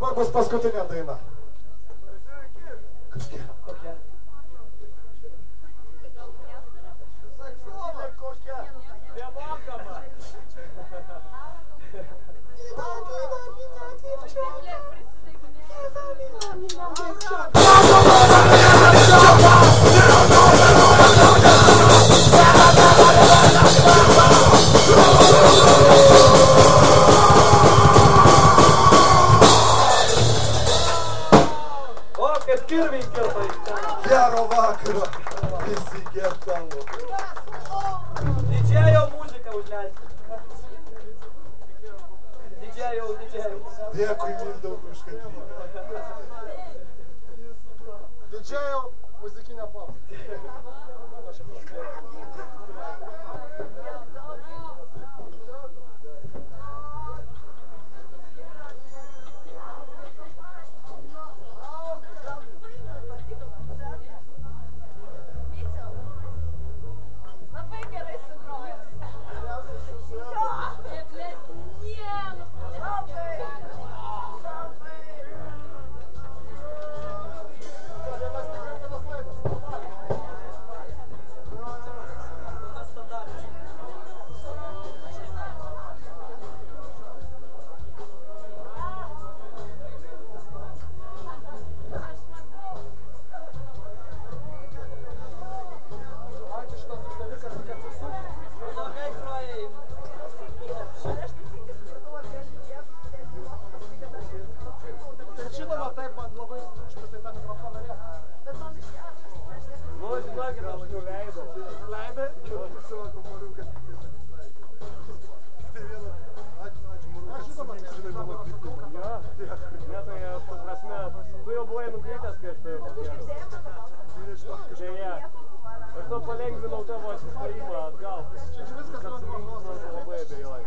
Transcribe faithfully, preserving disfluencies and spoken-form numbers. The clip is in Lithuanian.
dabar bus paskutinė daina. Kokia? Kokia? Saksovė kokia? Nemokama. Nina, Nina, Nina, девчонка. Nina, Nina, Nina, девчонka. O, kaip kirviai kirto į sceną. Gero vakaro. Visi gertavo. Didžėjo muziką užleisti. Didžėjau, didžėjau. Dėkui Mindaugui už kantrybę. Didžėjau muzikinę pauzę. Palengvinau tavo atsistojimą atgal. Čia viskas labai abejoju.